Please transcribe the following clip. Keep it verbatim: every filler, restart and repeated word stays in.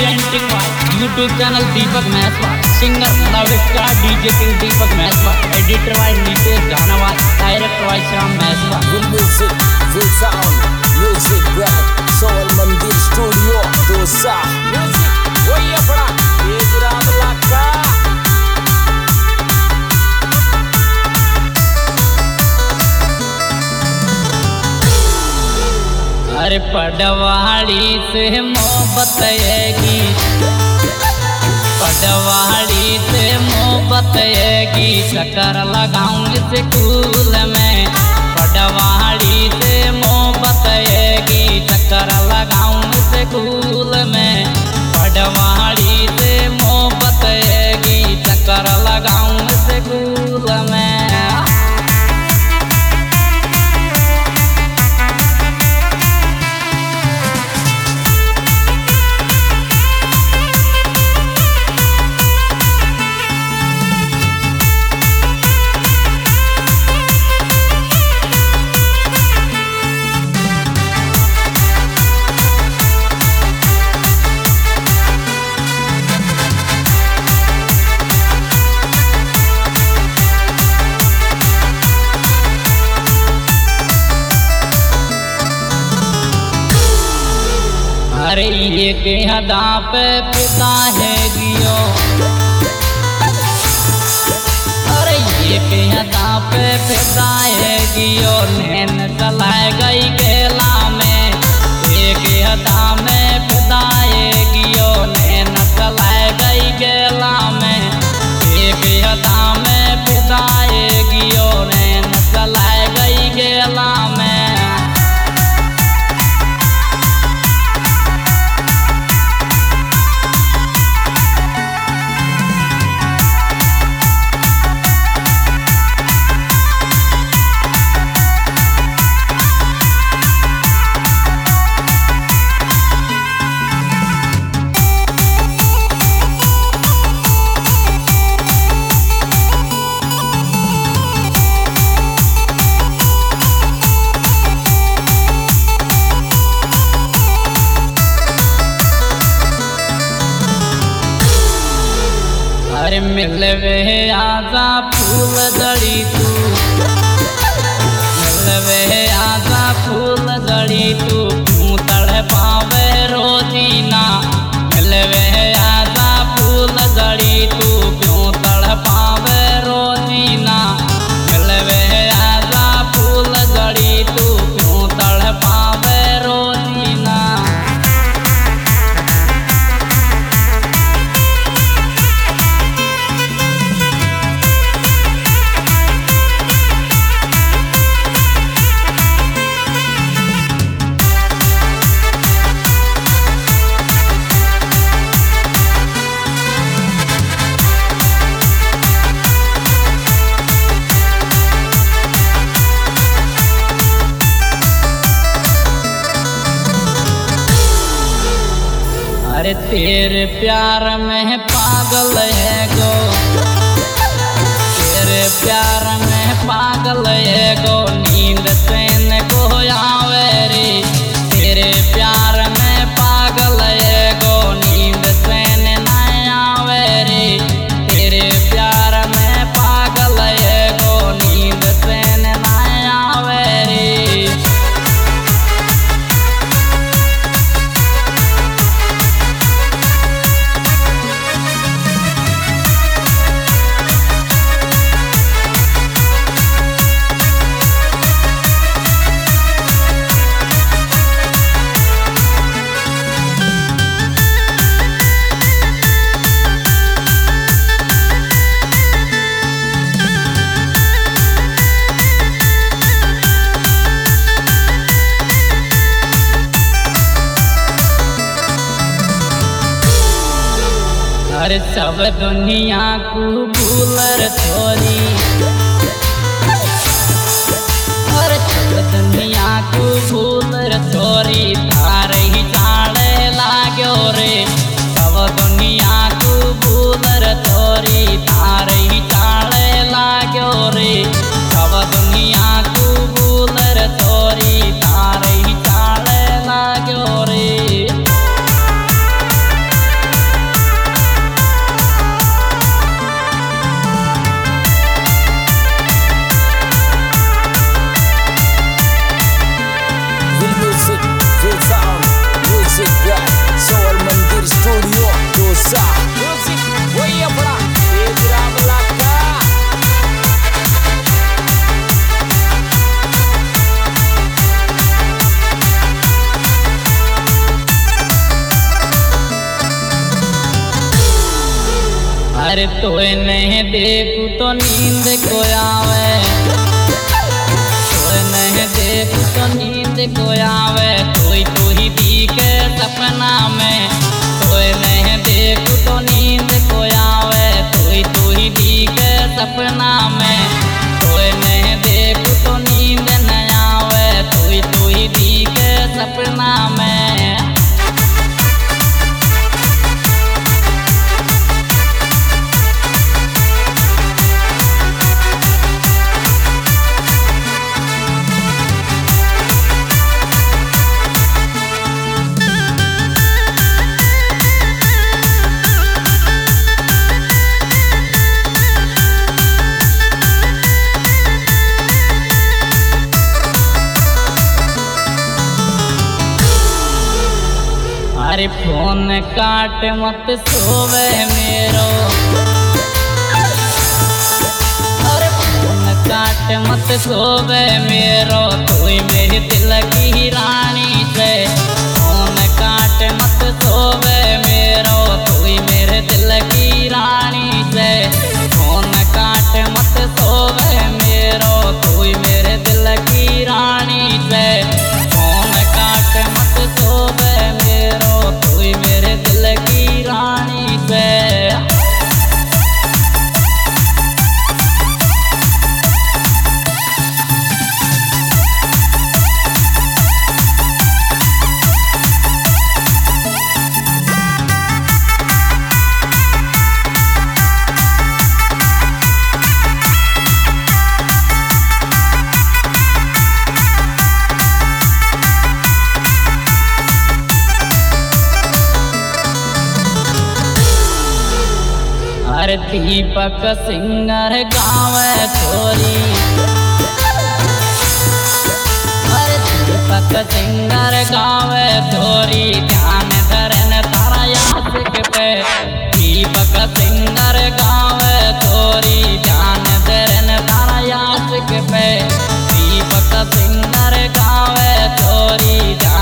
Presenting YouTube channel Deepak Mahaswa, singer love star DJ king Deepak Mahaswa, editor by Nitish Janwa, director by Shyam Mahaswa. Good music, good sound, music back, Soul Mandir Studio, Dosa. Music, वही अपना एक रात लगा। अरे पडवाड़ी से मोहब्बत येगी, पडवाड़ी से मोहब्बत येगी, चक्कर लगाऊं स्कूल में। पडवाड़ी से मोहब्बत येगी, चक्कर लगाऊं स्कूल में। पडवाड़ी से मोहब्बत येगी, चक्कर लगाऊं स्कूल में। अरे ये के हदा पे पिता है गियो, अरे ये के हदा पे पिता है गियो, नैन चलाए गई केला में। ये के हदा में पिता है गियो, नैन चलाए गई केला में। ये के हदा में पिता है गियो, नैन चलाए गई केला में। अरे मिलवे आजा फूल जड़ी तू, मिलवे आजा फूल जड़ी तू, तू तड़ पावे रोजीना। मिलवे आजा फूल जड़ी तू, क्यों तड़ पावे रोजीना। मिलवे आजा फूल जड़ी तू, क्यों तड़ पावे रोजीना। अरे तेरे प्यार में पागल है गो, तेरे प्यार में पागल है गो, नींद चैन को आवे रे। तेरे प्यार में पागल है गो, नींद चैन न आवे रे। तेरे प्यार में पागल है गो, नींद चैन न आवे रे। अरे सब दुनिया को भूलर छोरी, अरे सब दुनिया को भूलर छोरी, तारे ही चाड़े लाग्यो रे। सब दुनिया को भूलर छोरी, तारे ही चाड़े लाग्यो रे। सब दुनिया को भूलर छोरी, तारे ही चाड़े लाग्यो रे। अरे तोय नहीं देखू तो नींद को आवे, तोय नहीं देखू तो नींद को आवे, कोई तो ही दिखे सपना में। तोय नहीं देखू तो नींद को आवे, कोई तो ही दिखे सपना में। तोय नहीं देखू तो नींद न आवे, कोई तो ही दिखे सपना में। अरे फोन काट मत सोवे मेरो, अरे फोन काट मत सोवे मेरो, कोई मेरे दिल की रानी से। फोन काट मत सोवे मेरो, कोई मेरे दिल की रानी से। फोन काट मत सोवे मेरो, कोई मेरे दिल की रानी से। फोन काट मत सोवे मेरो, कोई मेरे दिल की रानी से। अरे दीपक सिंगर गावे छोरी, अरे दीपक सिंगर गावे छोरी, ध्यान धरन तारा यासिक पे। दीपक सिंगर गावे छोरी, ध्यान धरन तारा यासिक पे। दीपक सिंगर गावे छोरी, ध्यान